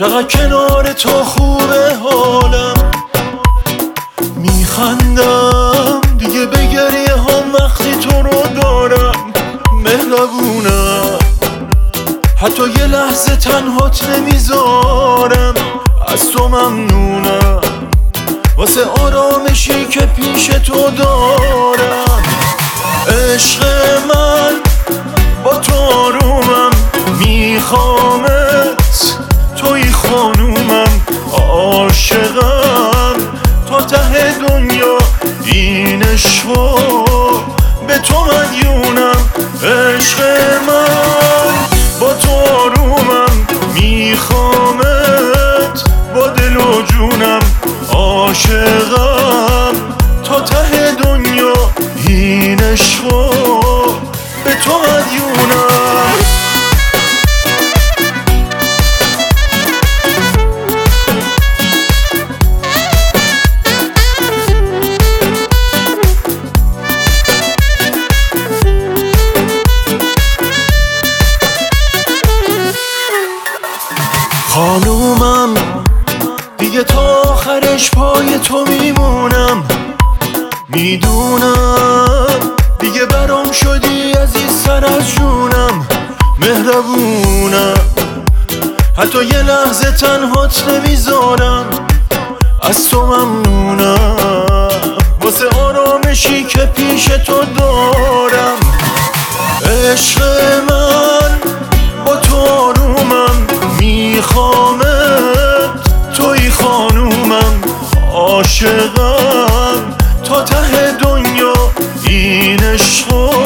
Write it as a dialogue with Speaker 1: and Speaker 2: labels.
Speaker 1: چقدر کنار تو خوبه حالم، میخندم دیگه به گریه هم وقتی تو رو دارم. مهربونم، حتی یه لحظه تنهات نمیذارم. از تو ممنونم واسه آرامشی که پیش تو دارم. عشق من با تو آرومم، میخوامت توی خانومم. عاشقم تا ته دنیا، این عشقو به تو مدیونم. عشق من با تو آرومم، میخوامت با دل و جونم. عاشقم تا ته دنیا، این عشقو به تو مدیونم. خانومم دیگه تا آخرش پای تو میمونم. میدونم دیگه برام شدی عزیزتر از جونم. مهربونم، حتی یه لحظه تنهات نمیذارم. از تو ممنونم واسه آرامشی که پیش تو دارم. عشق من با تو آرومم، میخوامت توی خانومم. عاشقم تا ته دنیا، این عشقو